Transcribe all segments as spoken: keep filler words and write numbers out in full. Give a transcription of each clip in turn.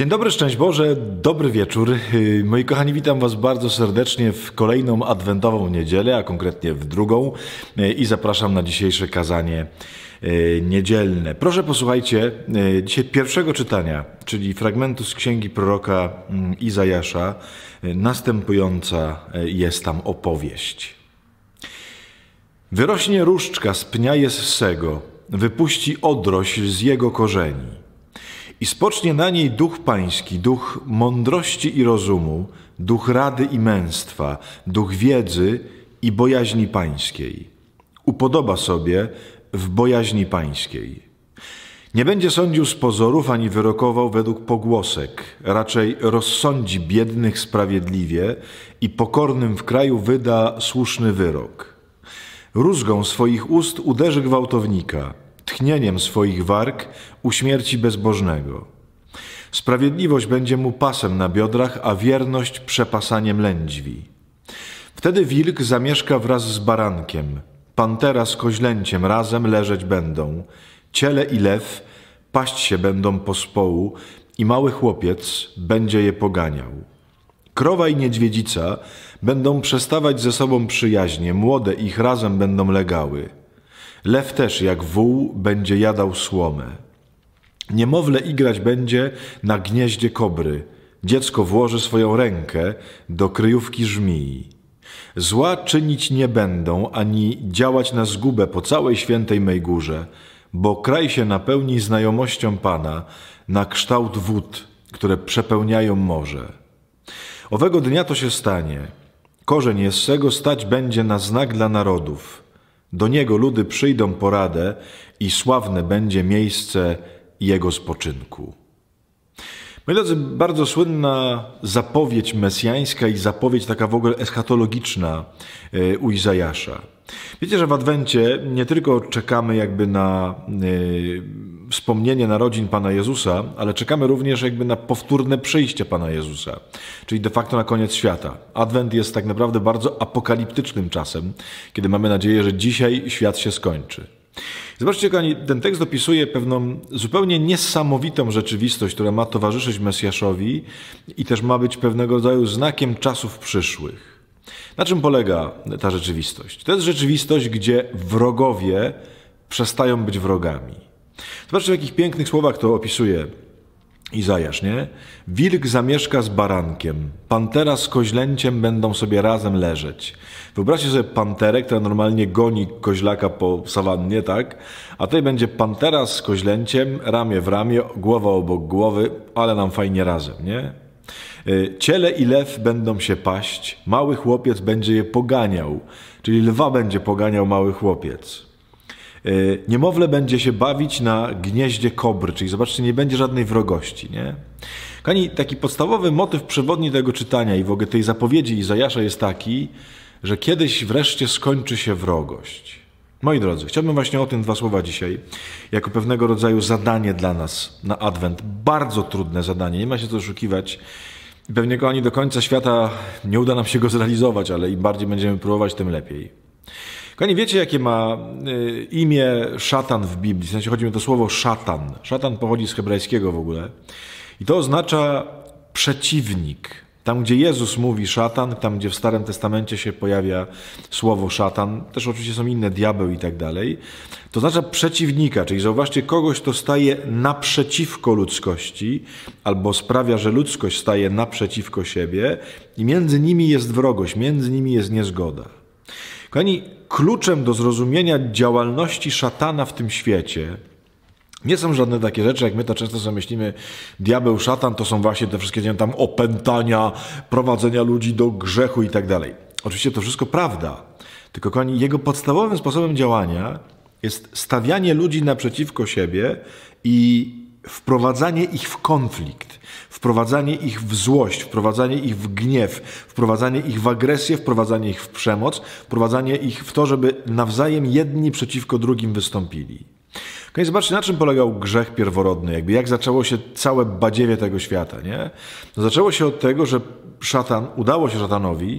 Dzień dobry, szczęść Boże, dobry wieczór. Moi kochani, witam Was bardzo serdecznie w kolejną adwentową niedzielę, a konkretnie w drugą, i zapraszam na dzisiejsze kazanie niedzielne. Proszę posłuchajcie dzisiaj pierwszego czytania, czyli fragmentu z księgi proroka Izajasza. Następująca jest tam opowieść. Wyrośnie różdżka z pnia Jessego, wypuści odrośl z jego korzeni. I spocznie na niej duch pański, duch mądrości i rozumu, duch rady i męstwa, duch wiedzy i bojaźni pańskiej. Upodoba sobie w bojaźni pańskiej. Nie będzie sądził z pozorów, ani wyrokował według pogłosek. Raczej rozsądzi biednych sprawiedliwie i pokornym w kraju wyda słuszny wyrok. Rózgą swoich ust uderzy gwałtownika, tchnieniem swoich warg uśmierci bezbożnego. Sprawiedliwość będzie mu pasem na biodrach, a wierność przepasaniem lędźwi. Wtedy wilk zamieszka wraz z barankiem, pantera z koźlęciem razem leżeć będą, ciele i lew paść się będą pospołu i mały chłopiec będzie je poganiał. Krowa i niedźwiedzica będą przestawać ze sobą przyjaźnie, młode ich razem będą legały. Lew też jak wół będzie jadał słomę. Niemowlę igrać będzie na gnieździe kobry. Dziecko włoży swoją rękę do kryjówki żmii. Zła czynić nie będą, ani działać na zgubę po całej świętej mej górze, bo kraj się napełni znajomością Pana na kształt wód, które przepełniają morze. Owego dnia to się stanie. Korzeń Jessego stać będzie na znak dla narodów. Do niego ludy przyjdą po radę i sławne będzie miejsce jego spoczynku. Moi drodzy, bardzo słynna zapowiedź mesjańska i zapowiedź taka w ogóle eschatologiczna u Izajasza. Wiecie, że w Adwencie nie tylko czekamy jakby na y, wspomnienie narodzin Pana Jezusa, ale czekamy również jakby na powtórne przyjście Pana Jezusa, czyli de facto na koniec świata. Adwent jest tak naprawdę bardzo apokaliptycznym czasem, kiedy mamy nadzieję, że dzisiaj świat się skończy. Zobaczcie, kochani, ten tekst opisuje pewną zupełnie niesamowitą rzeczywistość, która ma towarzyszyć Mesjaszowi i też ma być pewnego rodzaju znakiem czasów przyszłych. Na czym polega ta rzeczywistość? To jest rzeczywistość, gdzie wrogowie przestają być wrogami. Zobaczcie, w jakich pięknych słowach to opisuje Izajasz, nie? Wilk zamieszka z barankiem, pantera z koźlęciem będą sobie razem leżeć. Wyobraźcie sobie panterę, która normalnie goni koźlaka po sawannie, tak? A tutaj będzie pantera z koźlęciem, ramię w ramię, głowa obok głowy, ale nam fajnie razem, nie? Ciele i lew będą się paść, mały chłopiec będzie je poganiał, czyli lwa będzie poganiał mały chłopiec. Niemowlę będzie się bawić na gnieździe kobry, czyli zobaczcie, nie będzie żadnej wrogości, nie? Kochani, taki podstawowy motyw przewodni tego czytania i w ogóle tej zapowiedzi Izajasza jest taki, że kiedyś wreszcie skończy się wrogość. Moi drodzy, chciałbym właśnie o tym dwa słowa dzisiaj, jako pewnego rodzaju zadanie dla nas na Adwent. Bardzo trudne zadanie, nie ma się co oszukiwać. Pewnie, kochani, do końca świata nie uda nam się go zrealizować, ale im bardziej będziemy próbować, tym lepiej. Kochani, wiecie, jakie ma y, imię szatan w Biblii? W sensie chodzi mi o to słowo szatan. Szatan pochodzi z hebrajskiego w ogóle. I to oznacza przeciwnik. Tam, gdzie Jezus mówi szatan, tam, gdzie w Starym Testamencie się pojawia słowo szatan, też oczywiście są inne, diabeł i tak dalej, to oznacza przeciwnika, czyli zauważcie, kogoś, kto staje naprzeciwko ludzkości, albo sprawia, że ludzkość staje naprzeciwko siebie i między nimi jest wrogość, między nimi jest niezgoda. Kochani, kluczem do zrozumienia działalności szatana w tym świecie nie są żadne takie rzeczy, jak my to często sobie myślimy, diabeł, szatan, to są właśnie te wszystkie tam opętania, prowadzenia ludzi do grzechu i tak dalej. Oczywiście to wszystko prawda, tylko kochani, jego podstawowym sposobem działania jest stawianie ludzi naprzeciwko siebie i wprowadzanie ich w konflikt, wprowadzanie ich w złość, wprowadzanie ich w gniew, wprowadzanie ich w agresję, wprowadzanie ich w przemoc, wprowadzanie ich w to, żeby nawzajem jedni przeciwko drugim wystąpili. Kochani, zobaczcie, na czym polegał grzech pierworodny, jakby jak zaczęło się całe badziewie tego świata, nie? No, zaczęło się od tego, że szatan, udało się szatanowi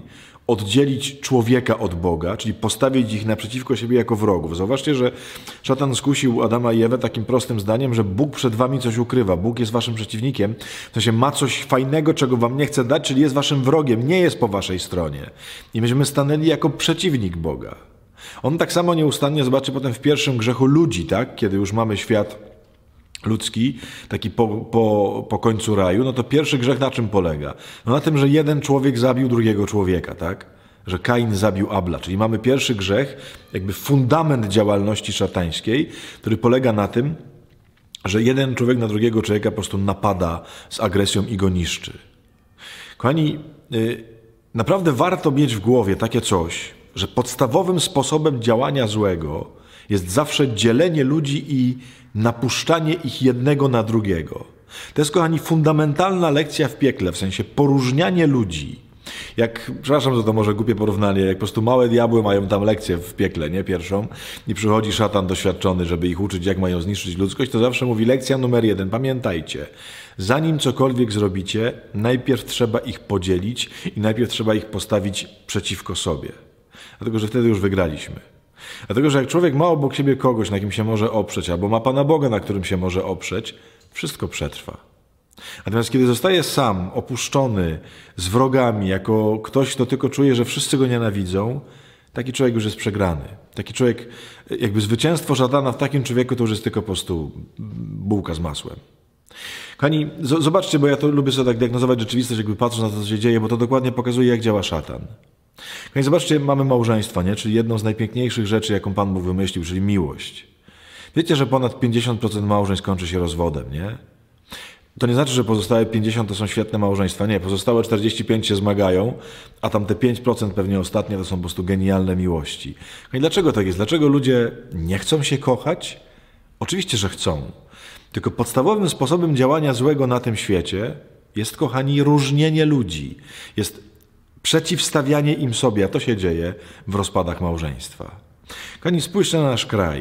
oddzielić człowieka od Boga, czyli postawić ich naprzeciwko siebie jako wrogów. Zauważcie, że szatan skusił Adama i Ewę takim prostym zdaniem, że Bóg przed wami coś ukrywa. Bóg jest waszym przeciwnikiem. W sensie ma coś fajnego, czego wam nie chce dać, czyli jest waszym wrogiem, nie jest po waszej stronie. I myśmy stanęli jako przeciwnik Boga. On tak samo nieustannie, zobaczy potem w pierwszym grzechu ludzi, tak? Kiedy już mamy świat ludzki, taki po, po, po końcu raju, no to pierwszy grzech na czym polega? No na tym, że jeden człowiek zabił drugiego człowieka, tak? Że Kain zabił Abla, czyli mamy pierwszy grzech, jakby fundament działalności szatańskiej, który polega na tym, że jeden człowiek na drugiego człowieka po prostu napada z agresją i go niszczy. Kochani, yy, naprawdę warto mieć w głowie takie coś, że podstawowym sposobem działania złego jest zawsze dzielenie ludzi i napuszczanie ich jednego na drugiego. To jest, kochani, fundamentalna lekcja w piekle, w sensie poróżnianie ludzi. Jak, przepraszam, że to może głupie porównanie, jak po prostu małe diabły mają tam lekcję w piekle, nie? Pierwszą, i przychodzi szatan doświadczony, żeby ich uczyć, jak mają zniszczyć ludzkość, to zawsze mówi lekcja numer jeden. Pamiętajcie, zanim cokolwiek zrobicie, najpierw trzeba ich podzielić i najpierw trzeba ich postawić przeciwko sobie. Dlatego, że wtedy już wygraliśmy. Dlatego, że jak człowiek ma obok siebie kogoś, na kim się może oprzeć, albo ma Pana Boga, na którym się może oprzeć, wszystko przetrwa. Natomiast kiedy zostaje sam, opuszczony, z wrogami, jako ktoś, kto tylko czuje, że wszyscy go nienawidzą, taki człowiek już jest przegrany. Taki człowiek, jakby zwycięstwo szatana w takim człowieku to już jest tylko po prostu bułka z masłem. Kochani, zobaczcie, bo ja to lubię sobie tak diagnozować rzeczywistość, jakby patrząc na to, co się dzieje, bo to dokładnie pokazuje, jak działa szatan. Kochani, zobaczcie, mamy małżeństwa, nie? Czyli jedną z najpiękniejszych rzeczy, jaką Pan Bóg wymyślił, czyli miłość. Wiecie, że ponad pięćdziesiąt procent małżeństw kończy się rozwodem, nie? To nie znaczy, że pozostałe pięćdziesiąt procent to są świetne małżeństwa. Nie, pozostałe czterdzieści pięć procent się zmagają, a tam te pięć procent pewnie ostatnie to są po prostu genialne miłości. I dlaczego tak jest? Dlaczego ludzie nie chcą się kochać? Oczywiście, że chcą. Tylko podstawowym sposobem działania złego na tym świecie jest, kochani, różnienie ludzi. Jest przeciwstawianie im sobie, a to się dzieje w rozpadach małżeństwa. Kochani, spójrzcie na nasz kraj.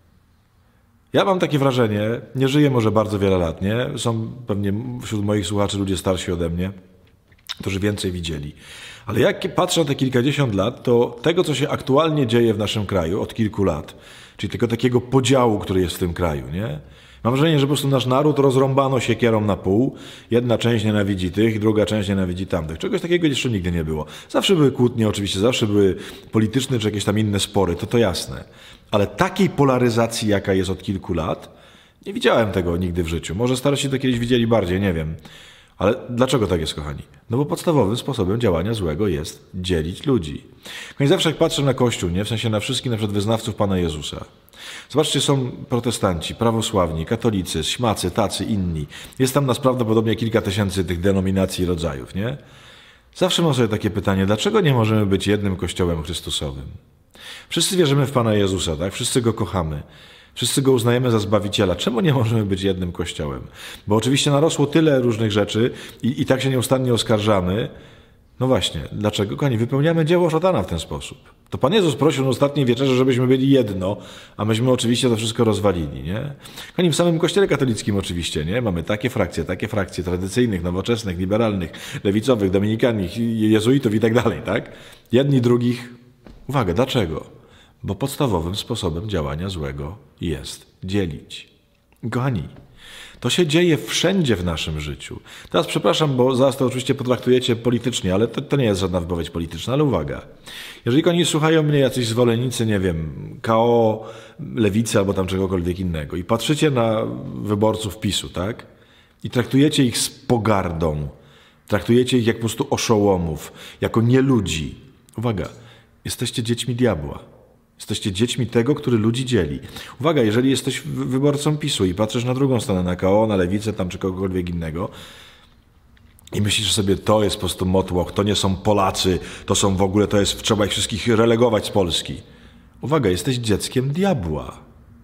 Ja mam takie wrażenie, nie żyję może bardzo wiele lat, nie? Są pewnie wśród moich słuchaczy ludzie starsi ode mnie, którzy więcej widzieli. Ale jak patrzę na te kilkadziesiąt lat, to tego, co się aktualnie dzieje w naszym kraju od kilku lat, czyli tylko takiego podziału, który jest w tym kraju, nie? Mam wrażenie, że po prostu nasz naród rozrąbano siekierą na pół. Jedna część nienawidzi tych, druga część nienawidzi tamtych. Czegoś takiego jeszcze nigdy nie było. Zawsze były kłótnie oczywiście, zawsze były polityczne czy jakieś tam inne spory, to to jasne. Ale takiej polaryzacji, jaka jest od kilku lat, nie widziałem tego nigdy w życiu. Może starsi to kiedyś widzieli bardziej, nie wiem. Ale dlaczego tak jest, kochani? No bo podstawowym sposobem działania złego jest dzielić ludzi. Kochani, zawsze jak patrzę na Kościół, nie? W sensie na wszystkich na przykład wyznawców Pana Jezusa. Zobaczcie, są protestanci, prawosławni, katolicy, śmacy, tacy, inni. Jest tam nas prawdopodobnie kilka tysięcy tych denominacji i rodzajów, nie? Zawsze mam sobie takie pytanie, dlaczego nie możemy być jednym Kościołem Chrystusowym? Wszyscy wierzymy w Pana Jezusa, tak? Wszyscy Go kochamy. Wszyscy Go uznajemy za Zbawiciela. Czemu nie możemy być jednym Kościołem? Bo oczywiście narosło tyle różnych rzeczy i, i tak się nieustannie oskarżamy. No właśnie, dlaczego? Kochani, wypełniamy dzieło szatana w ten sposób. To Pan Jezus prosił na ostatniej wieczerze, żebyśmy byli jedno, a myśmy oczywiście to wszystko rozwalili, nie? Kochani, w samym Kościele katolickim oczywiście, nie? Mamy takie frakcje, takie frakcje tradycyjnych, nowoczesnych, liberalnych, lewicowych, dominikanich, jezuitów i tak dalej, tak? Jedni drugich. Uwaga, dlaczego? Bo podstawowym sposobem działania złego jest dzielić. Kochani, to się dzieje wszędzie w naszym życiu. Teraz przepraszam, bo zaraz to oczywiście potraktujecie politycznie, ale to, to nie jest żadna wypowiedź polityczna, ale uwaga. Jeżeli oni słuchają mnie jacyś zwolennicy, nie wiem, K O, Lewicy albo tam czegokolwiek innego i patrzycie na wyborców PiSu, tak? I traktujecie ich z pogardą, traktujecie ich jak po prostu oszołomów, jako nieludzi. Uwaga, jesteście dziećmi diabła. Jesteście dziećmi tego, który ludzi dzieli. Uwaga, jeżeli jesteś wyborcą PiSu i patrzysz na drugą stronę, na K O, na Lewicę tam czy kogokolwiek innego i myślisz sobie, to jest po prostu motłoch, to nie są Polacy, to są w ogóle, to jest, trzeba ich wszystkich relegować z Polski. Uwaga, jesteś dzieckiem diabła.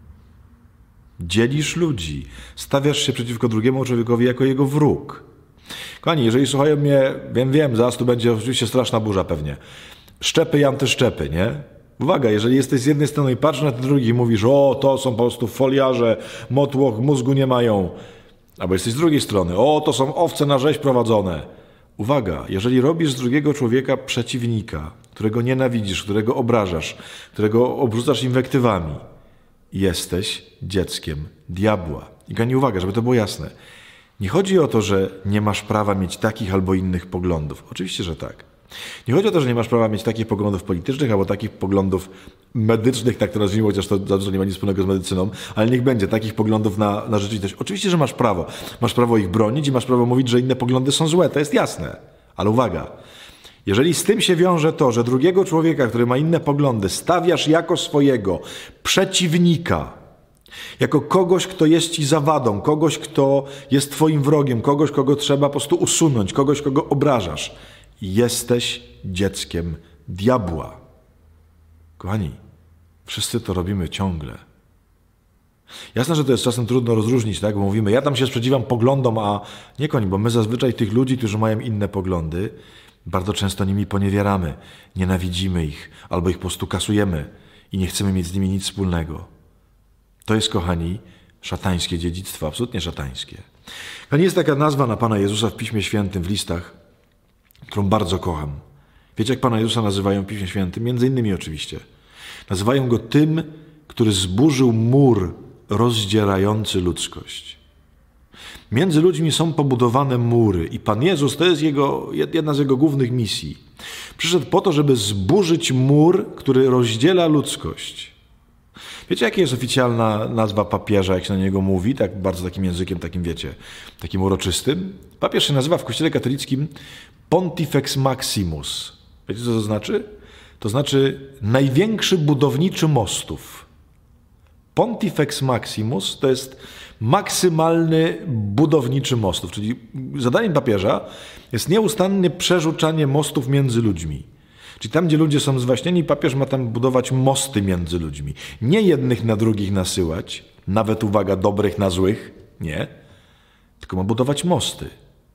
Dzielisz ludzi. Stawiasz się przeciwko drugiemu człowiekowi jako jego wróg. Kochani, jeżeli słuchają mnie, wiem, wiem, zaraz tu będzie oczywiście straszna burza pewnie. Szczepy i antyszczepy, nie? Uwaga, jeżeli jesteś z jednej strony i patrzysz na ten drugi i mówisz, o, to są po prostu foliarze, motłoch, mózgu nie mają. Albo jesteś z drugiej strony, o, to są owce na rzeź prowadzone. uwaga, jeżeli robisz z drugiego człowieka przeciwnika, którego nienawidzisz, którego obrażasz, którego obrzucasz inwektywami, jesteś dzieckiem diabła. I kochani, uwaga, żeby to było jasne. Nie chodzi o to, że nie masz prawa mieć takich albo innych poglądów. Oczywiście, że tak. Nie chodzi o to, że nie masz prawa mieć takich poglądów politycznych albo takich poglądów medycznych, tak to nazwijmy, chociaż to dobrze nie ma nic wspólnego z medycyną, ale niech będzie takich poglądów na, na rzeczywistość. Oczywiście, że masz prawo. Masz prawo ich bronić i masz prawo mówić, że inne poglądy są złe. To jest jasne. Ale uwaga. Jeżeli z tym się wiąże to, że drugiego człowieka, który ma inne poglądy, stawiasz jako swojego przeciwnika, jako kogoś, kto jest ci zawadą, kogoś, kto jest twoim wrogiem, kogoś, kogo trzeba po prostu usunąć, kogoś, kogo obrażasz, jesteś dzieckiem diabła. Kochani, wszyscy to robimy ciągle. Jasne, że to jest czasem trudno rozróżnić, tak? Bo mówimy, ja tam się sprzeciwiam poglądom, a nie koń, bo my zazwyczaj tych ludzi, którzy mają inne poglądy, bardzo często nimi poniewieramy, nienawidzimy ich, albo ich po prostu kasujemy i nie chcemy mieć z nimi nic wspólnego. To jest, kochani, szatańskie dziedzictwo, absolutnie szatańskie. Kochani, jest taka nazwa na Pana Jezusa w Piśmie Świętym, w listach, którą bardzo kocham. Wiecie, jak Pana Jezusa nazywają w Piśmie Świętym? Między innymi oczywiście. Nazywają Go tym, który zburzył mur rozdzierający ludzkość. Między ludźmi są pobudowane mury i Pan Jezus, to jest jego, jedna z Jego głównych misji. Przyszedł po to, żeby zburzyć mur, który rozdziela ludzkość. Wiecie, jaka jest oficjalna nazwa papieża, jak się na niego mówi? Tak bardzo takim językiem, takim wiecie, takim uroczystym. Papież się nazywa w Kościele katolickim Pontifex Maximus. Wiecie, co to znaczy? To znaczy największy budowniczy mostów. Pontifex Maximus to jest maksymalny budowniczy mostów, czyli zadaniem papieża jest nieustanne przerzucanie mostów między ludźmi. Czyli tam, gdzie ludzie są zwaśnieni, papież ma tam budować mosty między ludźmi. Nie jednych na drugich nasyłać, nawet, uwaga, dobrych na złych, nie, tylko ma budować mosty.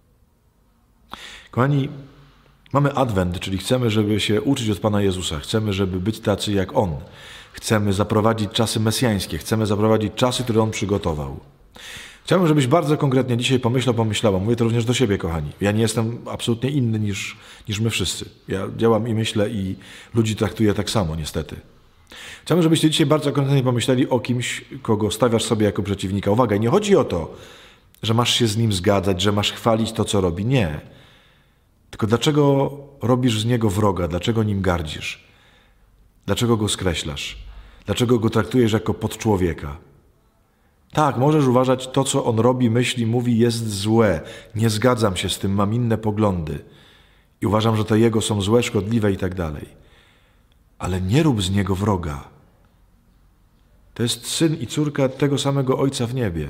Kochani, mamy Adwent, czyli chcemy, żeby się uczyć od Pana Jezusa, chcemy, żeby być tacy jak On. Chcemy zaprowadzić czasy mesjańskie, chcemy zaprowadzić czasy, które On przygotował. Chciałbym, żebyś bardzo konkretnie dzisiaj pomyślał, pomyślała. Mówię to również do siebie, kochani. Ja nie jestem absolutnie inny niż, niż my wszyscy. Ja działam i myślę i ludzi traktuję tak samo, niestety. Chciałbym, żebyście dzisiaj bardzo konkretnie pomyśleli o kimś, kogo stawiasz sobie jako przeciwnika. Uwaga, nie chodzi o to, że masz się z nim zgadzać, że masz chwalić to, co robi. Nie. Tylko dlaczego robisz z niego wroga? Dlaczego nim gardzisz? Dlaczego go skreślasz? Dlaczego go traktujesz jako podczłowieka? Tak, możesz uważać, to, co on robi, myśli, mówi, jest złe. Nie zgadzam się z tym, mam inne poglądy. I uważam, że te jego są złe, szkodliwe i tak dalej. Ale nie rób z niego wroga. To jest syn i córka tego samego Ojca w niebie.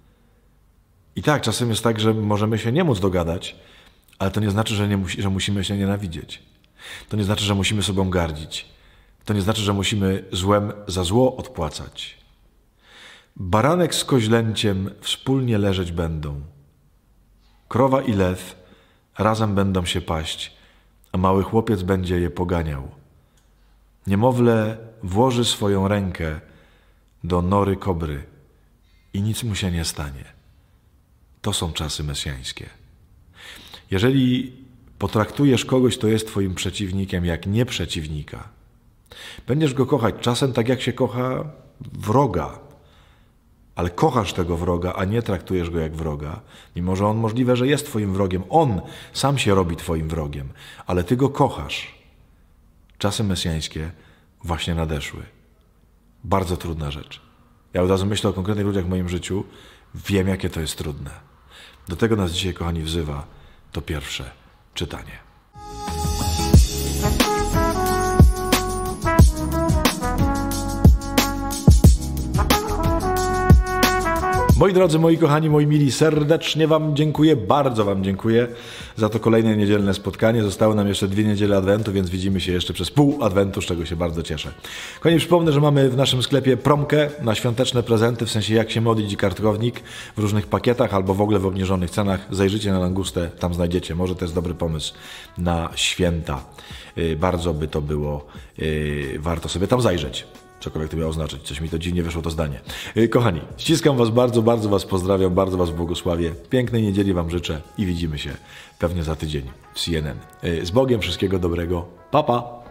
I tak, czasem jest tak, że możemy się nie móc dogadać, ale to nie znaczy, że, nie musi, że musimy się nienawidzieć. To nie znaczy, że musimy sobą gardzić. To nie znaczy, że musimy złem za zło odpłacać. Baranek z koźlęciem wspólnie leżeć będą. Krowa i lew razem będą się paść, a mały chłopiec będzie je poganiał. Niemowlę włoży swoją rękę do nory kobry i nic mu się nie stanie. To są czasy mesjańskie. Jeżeli potraktujesz kogoś, kto jest twoim przeciwnikiem, jak nieprzeciwnika, będziesz go kochać czasem tak, jak się kocha wroga, ale kochasz tego wroga, a nie traktujesz go jak wroga, mimo że on możliwe, że jest twoim wrogiem. On sam się robi twoim wrogiem, ale ty go kochasz. Czasy mesjańskie właśnie nadeszły. Bardzo trudna rzecz. Ja od razu myślę o konkretnych ludziach w moim życiu. Wiem, jakie to jest trudne. Do tego nas dzisiaj, kochani, wzywa to pierwsze czytanie. Moi drodzy, moi kochani, moi mili, serdecznie wam dziękuję, bardzo wam dziękuję za to kolejne niedzielne spotkanie. Zostały nam jeszcze dwie niedziele Adwentu, więc widzimy się jeszcze przez pół Adwentu, z czego się bardzo cieszę. Kochani, przypomnę, że mamy w naszym sklepie promkę na świąteczne prezenty, w sensie jak się modlić i kartkownik w różnych pakietach albo w ogóle w obniżonych cenach. Zajrzyjcie na Langustę, tam znajdziecie. Może to jest dobry pomysł na święta. Bardzo by to było, warto sobie tam zajrzeć. Cokolwiek to miało oznaczać. Coś mi to dziwnie wyszło to zdanie. Yy, kochani, ściskam was bardzo, bardzo was pozdrawiam, bardzo was błogosławię. Pięknej niedzieli wam życzę i widzimy się pewnie za tydzień w C N N. Yy, z Bogiem, wszystkiego dobrego. Pa, pa!